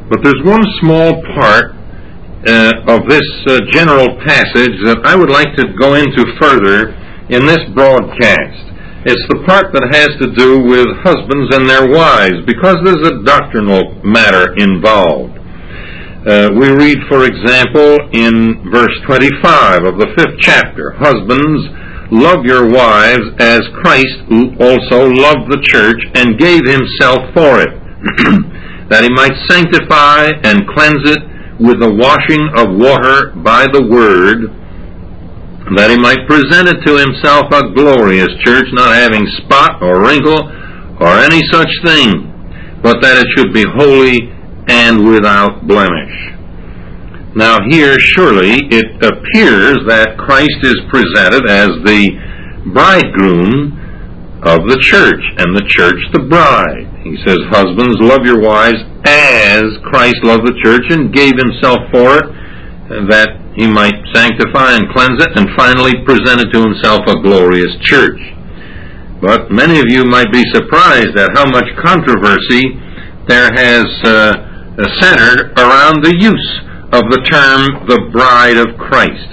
But there's one small part of this general passage that I would like to go into further in this broadcast. It's the part that has to do with husbands and their wives, because there's a doctrinal matter involved. We read, for example, in verse 25 of the 5th chapter, "Husbands, love your wives as Christ also loved the church and gave himself for it, that he might sanctify and cleanse it with the washing of water by the word, that he might present it to himself a glorious church, not having spot or wrinkle or any such thing, but that it should be holy and without blemish." Now here, surely, it appears that Christ is presented as the bridegroom of the church, and the church the bride. He says, "Husbands, love your wives as Christ loved the church and gave himself for it, that he might sanctify and cleanse it, and finally present it to himself a glorious church." But many of you might be surprised at how much controversy there has centered around the use of the term the bride of Christ.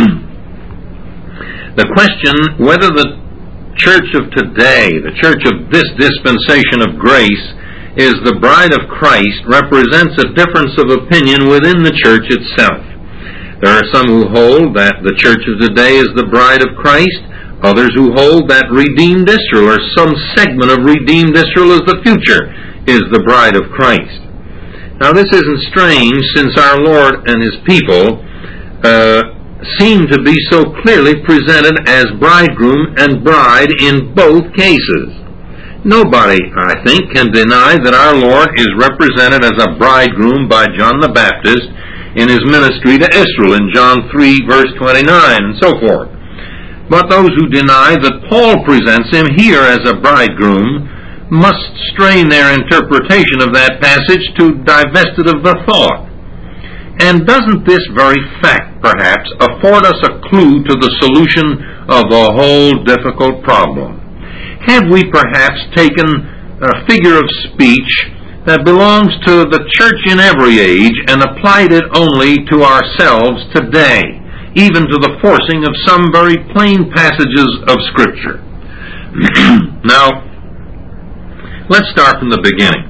The question whether the church of today, the church of this dispensation of grace, is the bride of Christ represents a difference of opinion within the church itself. There are some who hold that the church of today is the bride of Christ, others who hold that redeemed Israel, or some segment of redeemed Israel as the future, is the bride of Christ. Now this isn't strange, since our Lord and his people seem to be so clearly presented as bridegroom and bride in both cases. Nobody, I think, can deny that our Lord is represented as a bridegroom by John the Baptist in his ministry to Israel in John 3 verse 29 and so forth. But those who deny that Paul presents him here as a bridegroom must strain their interpretation of that passage to divest it of the thought. And doesn't this very fact, perhaps, afford us a clue to the solution of a whole difficult problem? Have we perhaps taken a figure of speech that belongs to the church in every age and applied it only to ourselves today, even to the forcing of some very plain passages of Scripture? Now, let's start from the beginning.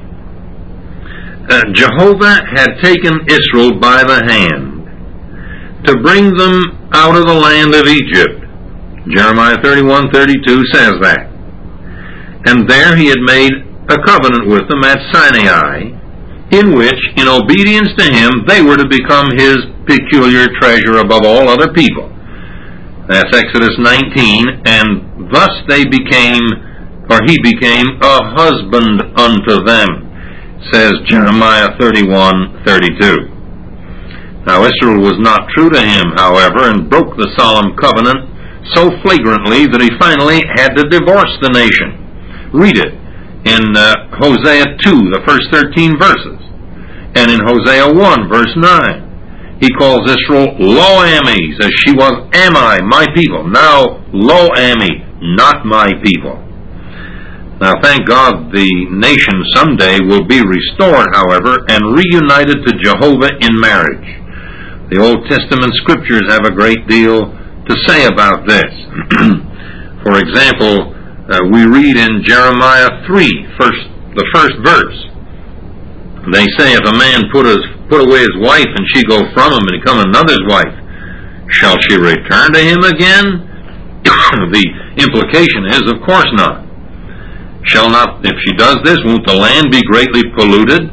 Jehovah had taken Israel by the hand to bring them out of the land of Egypt. Jeremiah 31:32 says that. And there he had made a covenant with them at Sinai, in which, in obedience to him, they were to become his peculiar treasure above all other people. That's Exodus 19, and thus they became, or he became, a husband unto them, says Jeremiah 31:32. Now Israel was not true to him, however, and broke the solemn covenant so flagrantly that he finally had to divorce the nation. Read it in Hosea 2, the first 13 verses, and in Hosea 1, verse 9. He calls Israel Lo-Ami, says she was Ami, my people. Now Lo-Ami, not my people. Now, thank God the nation someday will be restored, however, and reunited to Jehovah in marriage. The Old Testament Scriptures have a great deal to say about this. For example, we read in Jeremiah 3, the first verse. They say, if a man put away his wife and she go from him and become another's wife, shall she return to him again? The implication is, of course not. Shall not, if she does this, won't the land be greatly polluted?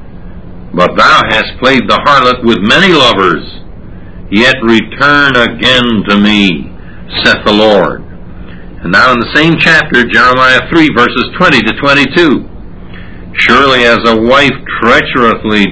But thou hast played the harlot with many lovers, yet return again to me, saith the Lord. And now in the same chapter, Jeremiah 3, verses 20 to 22. Surely as a wife treacherously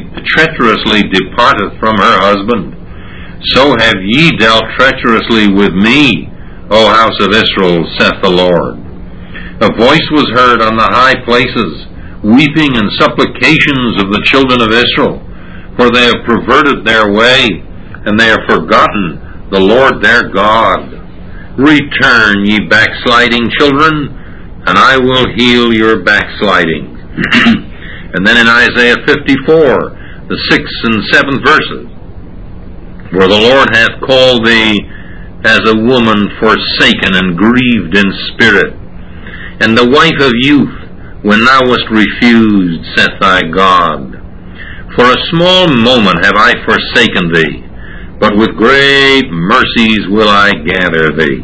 departeth from her husband, so have ye dealt treacherously with me, O house of Israel, saith the Lord. A voice was heard on the high places, weeping and supplications of the children of Israel, for they have perverted their way, and they have forgotten the Lord their God. Return, ye backsliding children, and I will heal your backsliding. And then in Isaiah 54, the 6th and 7th verses, where the Lord hath called thee as a woman forsaken and grieved in spirit, and the wife of youth, when thou wast refused, saith thy God. For a small moment have I forsaken thee, but with great mercies will I gather thee.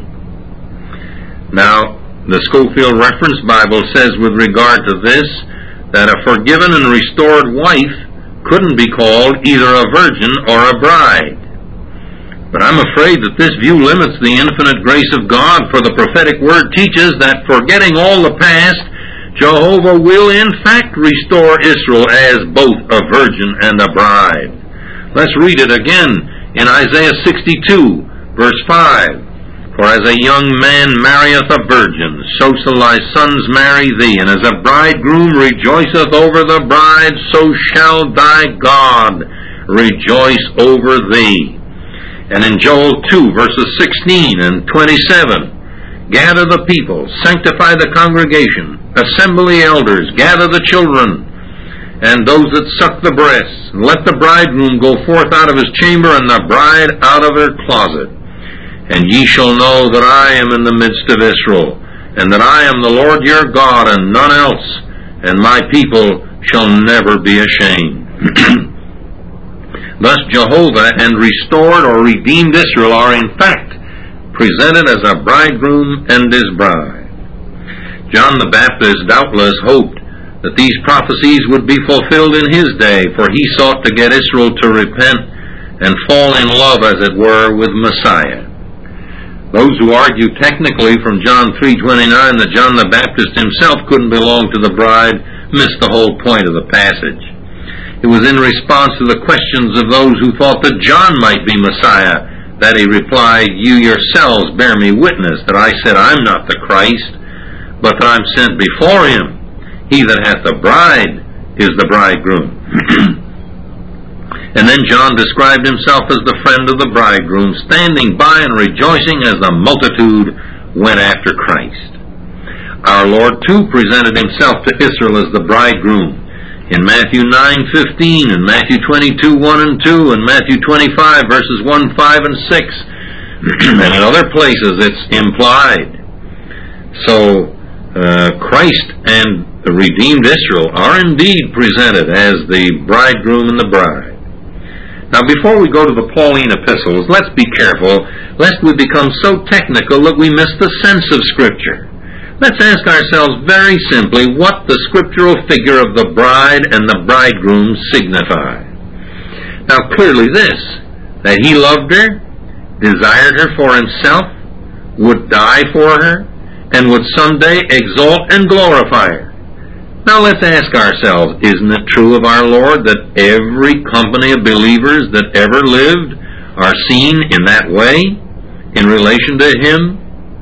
Now, the Scofield Reference Bible says with regard to this, that a forgiven and restored wife couldn't be called either a virgin or a bride. But I'm afraid that this view limits the infinite grace of God, for the prophetic word teaches that forgetting all the past, Jehovah will in fact restore Israel as both a virgin and a bride. Let's read it again in Isaiah 62, verse 5. For as a young man marrieth a virgin, so shall thy sons marry thee, and as a bridegroom rejoiceth over the bride, so shall thy God rejoice over thee. And in Joel 2, verses 16 and 27, gather the people, sanctify the congregation, assemble the elders, gather the children, and those that suck the breasts, and let the bridegroom go forth out of his chamber, and the bride out of her closet. And ye shall know that I am in the midst of Israel, and that I am the Lord your God, and none else, and my people shall never be ashamed. Thus Jehovah and restored or redeemed Israel are in fact presented as a bridegroom and his bride. John the Baptist doubtless hoped that these prophecies would be fulfilled in his day, for he sought to get Israel to repent and fall in love, as it were, with Messiah. Those who argue technically from John 3:29 that John the Baptist himself couldn't belong to the bride miss the whole point of the passage. It was in response to the questions of those who thought that John might be Messiah that he replied, You yourselves bear me witness that I said I'm not the Christ, but that I'm sent before him. He that hath the bride is the bridegroom. And then John described himself as the friend of the bridegroom, standing by and rejoicing as the multitude went after Christ. Our Lord, too, presented himself to Israel as the bridegroom in Matthew 9:15, and Matthew 22:1 and 2, and Matthew 25, verses 1, 5, and 6. And in other places it's implied. So, Christ and the redeemed Israel are indeed presented as the bridegroom and the bride. Now, before we go to the Pauline epistles, let's be careful lest we become so technical that we miss the sense of Scripture. Let's ask ourselves very simply what the scriptural figure of the bride and the bridegroom signify. Now, clearly this, that he loved her, desired her for himself, would die for her, and would someday exalt and glorify her. Now let's ask ourselves, isn't it true of our Lord that every company of believers that ever lived are seen in that way, in relation to him?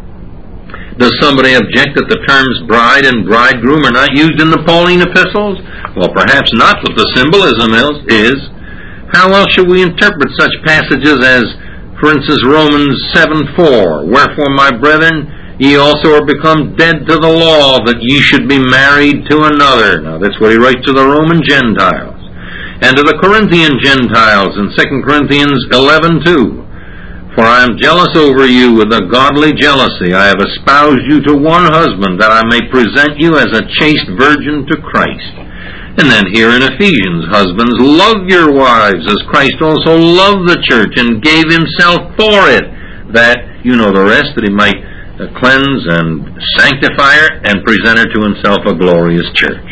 Does somebody object that the terms bride and bridegroom are not used in the Pauline epistles? Well, perhaps not, but the symbolism is. How else should we interpret such passages as, for instance, Romans 7:4, Wherefore, my brethren, ye also are become dead to the law, that ye should be married to another. Now that's what he writes to the Roman Gentiles. And to the Corinthian Gentiles in 2 Corinthians 11:2. For I am jealous over you with a godly jealousy. I have espoused you to one husband, that I may present you as a chaste virgin to Christ. And then here in Ephesians, husbands, love your wives, as Christ also loved the church and gave himself for it, that, you know the rest, that he might cleanse and sanctify her and present her to himself a glorious church.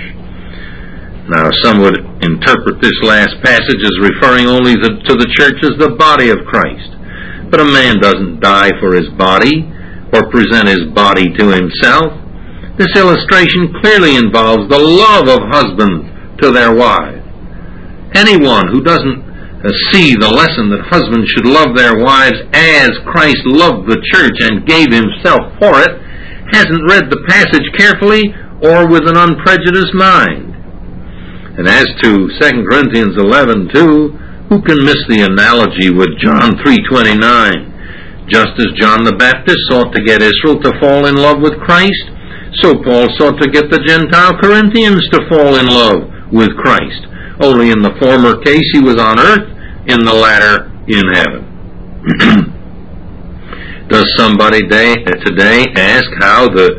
Now, some would interpret this last passage as referring only to the church as the body of Christ. But a man doesn't die for his body or present his body to himself. This illustration clearly involves the love of husbands to their wives. Anyone who doesn't see the lesson that husbands should love their wives as Christ loved the church and gave himself for it hasn't read the passage carefully or with an unprejudiced mind. And as to 2 Corinthians 11:2, who can miss the analogy with John 3:29? Just as John the Baptist sought to get Israel to fall in love with Christ, so Paul sought to get the Gentile Corinthians to fall in love with Christ. Only in the former case he was on earth, in the latter in heaven. Does somebody today ask how the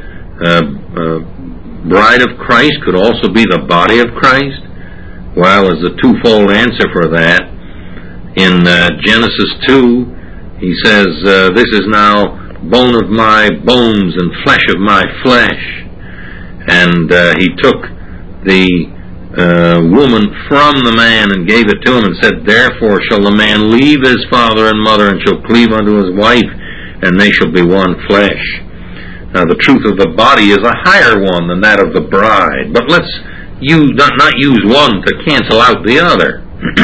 bride of Christ could also be the body of Christ? Well, there's a twofold answer for that. In Genesis 2, he says, this is now bone of my bones and flesh of my flesh. And he took the woman from the man and gave it to him and said, therefore shall the man leave his father and mother and shall cleave unto his wife, and they shall be one flesh. Now the truth of the body is a higher one than that of the bride, but let's not use one to cancel out the other.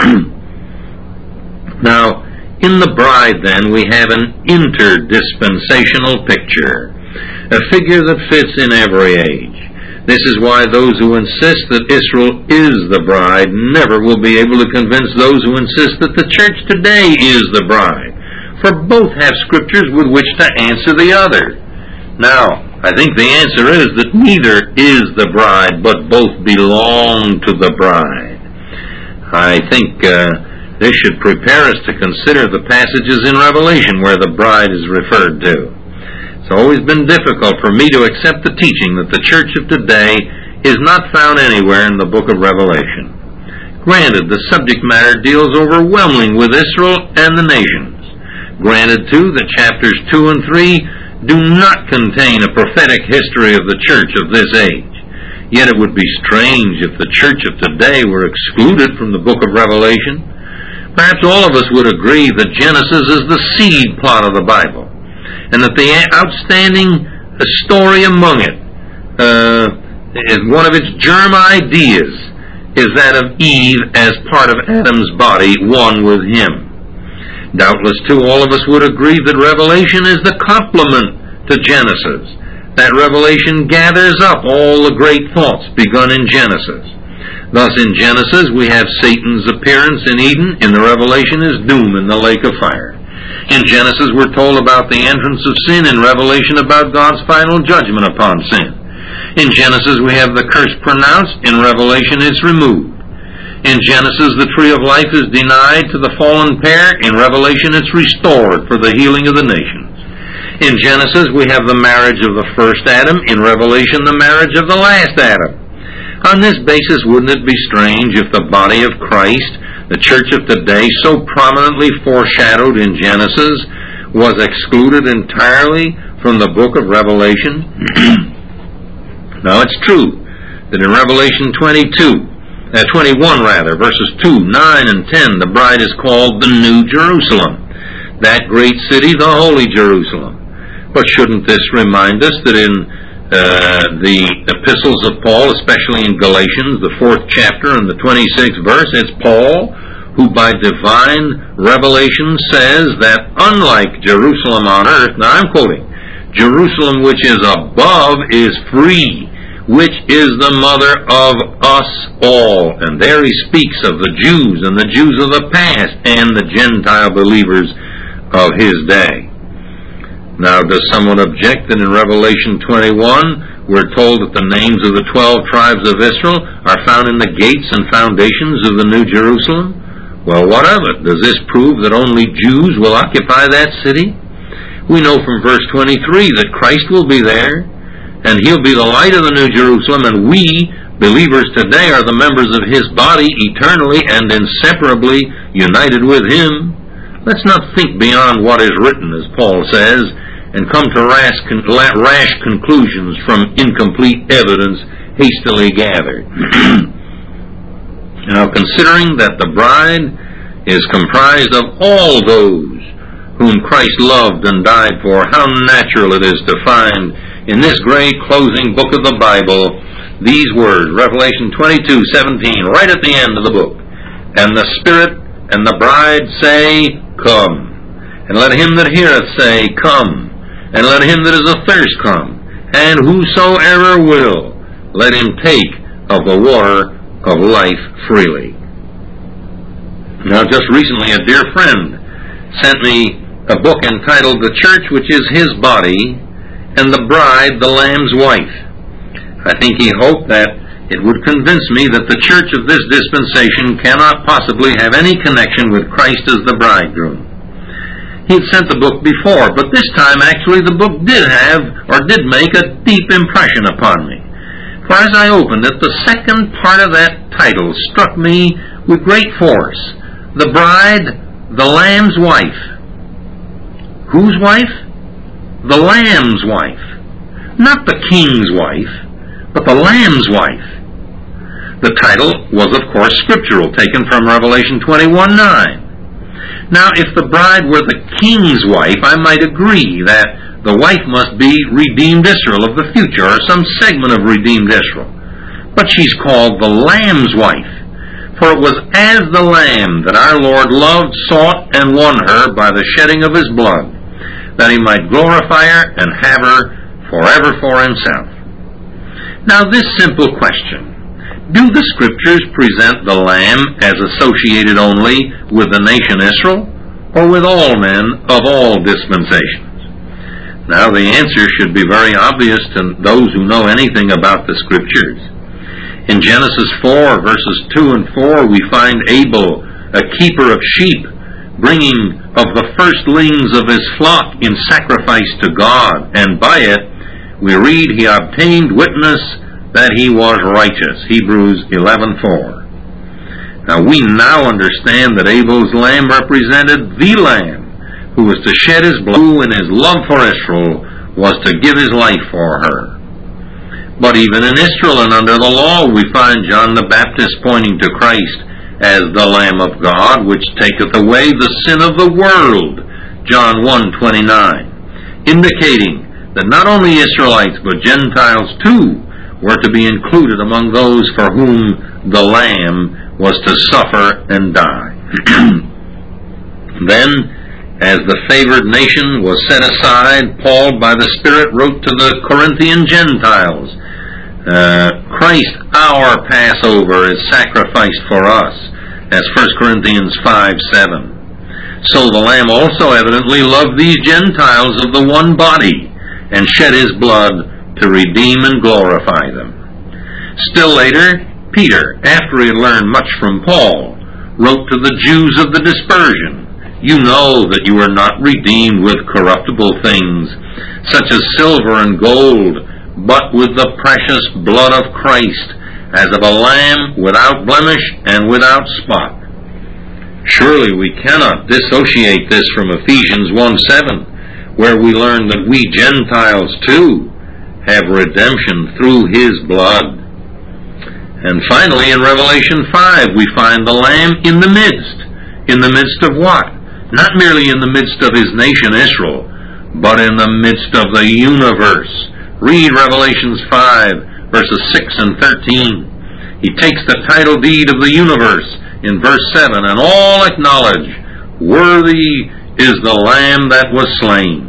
Now, in the bride, then, we have an interdispensational picture, a figure that fits in every age. This is why those who insist that Israel is the bride never will be able to convince those who insist that the church today is the bride, for both have scriptures with which to answer the other. Now, I think the answer is that neither is the bride, but both belong to the bride. I think this should prepare us to consider the passages in Revelation where the bride is referred to. It's always been difficult for me to accept the teaching that the church of today is not found anywhere in the book of Revelation. Granted, the subject matter deals overwhelmingly with Israel and the nations. Granted, too, that chapters 2 and 3 do not contain a prophetic history of the church of this age. Yet it would be strange if the church of today were excluded from the book of Revelation. Perhaps all of us would agree that Genesis is the seed plot of the Bible, and that the outstanding story among it, one of its germ ideas, is that of Eve as part of Adam's body, one with him. Doubtless, too, all of us would agree that Revelation is the complement to Genesis, that Revelation gathers up all the great thoughts begun in Genesis. Thus, in Genesis, we have Satan's appearance in Eden. In the Revelation is doom in the lake of fire. In Genesis, we're told about the entrance of sin. In Revelation, about God's final judgment upon sin. In Genesis, we have the curse pronounced. In Revelation, it's removed. In Genesis, the tree of life is denied to the fallen pair. In Revelation, it's restored for the healing of the nations. In Genesis, we have the marriage of the first Adam. In Revelation, the marriage of the last Adam. On this basis, wouldn't it be strange if the body of Christ, the church of today, so prominently foreshadowed in Genesis, was excluded entirely from the book of Revelation? Now, it's true that in Revelation 21, verses 2, 9, and 10, the bride is called the New Jerusalem, that great city, the Holy Jerusalem. But shouldn't this remind us that in the epistles of Paul, especially in Galatians, the 4th chapter and the 26th verse, it's Paul who by divine revelation says that unlike Jerusalem on earth, now I'm quoting, Jerusalem which is above is free, which is the mother of us all. And there he speaks of the Jews and the Jews of the past and the Gentile believers of his day. Now, does someone object that in Revelation 21, we're told that the names of the 12 tribes of Israel are found in the gates and foundations of the New Jerusalem? Well, what of it? Does this prove that only Jews will occupy that city? We know from verse 23 that Christ will be there, and he'll be the light of the New Jerusalem, and we, believers today, are the members of his body, eternally and inseparably united with him. Let's not think beyond what is written, as Paul says, and come to rash conclusions from incomplete evidence hastily gathered. Now, considering that the bride is comprised of all those whom Christ loved and died for, how natural it is to find in this great closing book of the Bible these words, Revelation 22:17, right at the end of the book. And the Spirit and the bride say, Come. And let him that heareth say, Come. And let him that is athirst come. And whosoever will, let him take of the water of life freely. Now, just recently, a dear friend sent me a book entitled The Church, which is his body, and the bride, the Lamb's wife. I think he hoped that it would convince me that the church of this dispensation cannot possibly have any connection with Christ as the bridegroom. He had sent the book before, but this time actually the book did make a deep impression upon me. For as I opened it, the second part of that title struck me with great force. The bride, the Lamb's wife. Whose wife? The Lamb's wife. Not the king's wife, but the Lamb's wife. The title was, of course, scriptural, taken from Revelation 21:9. Now, if the bride were the king's wife, I might agree that the wife must be redeemed Israel of the future, or some segment of redeemed Israel. But she's called the Lamb's wife, for it was as the Lamb that our Lord loved, sought, and won her by the shedding of his blood, that he might glorify her and have her forever for himself. Now, this simple question: do the Scriptures present the Lamb as associated only with the nation Israel, or with all men of all dispensations? Now, the answer should be very obvious to those who know anything about the Scriptures. In Genesis 4, verses 2 and 4, we find Abel, a keeper of sheep, bringing of the firstlings of his flock in sacrifice to God, and by it we read he obtained witness that he was righteous. Hebrews 11:4. Now we now understand that Abel's lamb represented the Lamb who was to shed his blood, who in his love for Israel was to give his life for her. But even in Israel and under the law, we find John the Baptist pointing to Christ as the Lamb of God, which taketh away the sin of the world, John 1:29, indicating that not only Israelites but Gentiles too were to be included among those for whom the Lamb was to suffer and die. Then, as the favored nation was set aside, Paul by the Spirit wrote to the Corinthian Gentiles, Christ our Passover is sacrificed for us, as 1 Corinthians 5:7. So the Lamb also evidently loved these Gentiles of the one body, and shed his blood to redeem and glorify them. Still later, Peter, after he had learned much from Paul, wrote to the Jews of the dispersion, You know that you are not redeemed with corruptible things, such as silver and gold, but with the precious blood of Christ, as of a lamb without blemish and without spot. Surely we cannot dissociate this from Ephesians 1:7, where we learn that we Gentiles too have redemption through his blood. And finally, in Revelation 5, we find the Lamb in the midst. In the midst of what? Not merely in the midst of his nation Israel, but in the midst of the universe. Read Revelations 5, verses 6 and 13. He takes the title deed of the universe in verse 7, and all acknowledge, Worthy is the Lamb that was slain.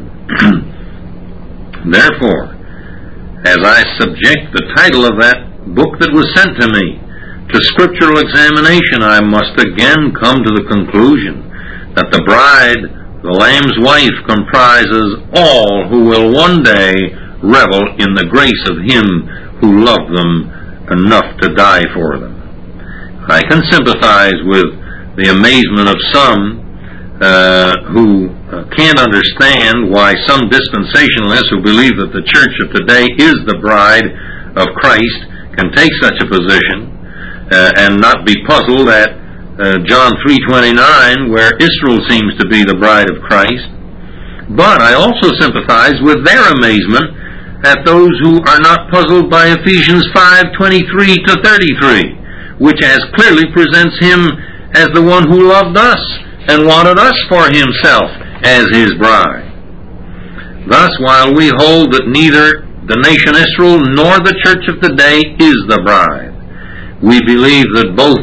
Therefore, as I subject the title of that book that was sent to me to scriptural examination, I must again come to the conclusion that the bride, the Lamb's wife, comprises all who will one day revel in the grace of him who loved them enough to die for them. I can sympathize with the amazement of some who can't understand why some dispensationalists who believe that the church of today is the bride of Christ can take such a position and not be puzzled at John 3:29, where Israel seems to be the bride of Christ. But I also sympathize with their amazement at those who are not puzzled by Ephesians 5:23 to 33, which as clearly presents him as the one who loved us and wanted us for himself as his bride. Thus, while we hold that neither the nation Israel nor the church of today is the bride, we believe that both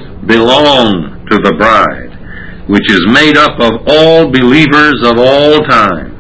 belong to the bride, which is made up of all believers of all time.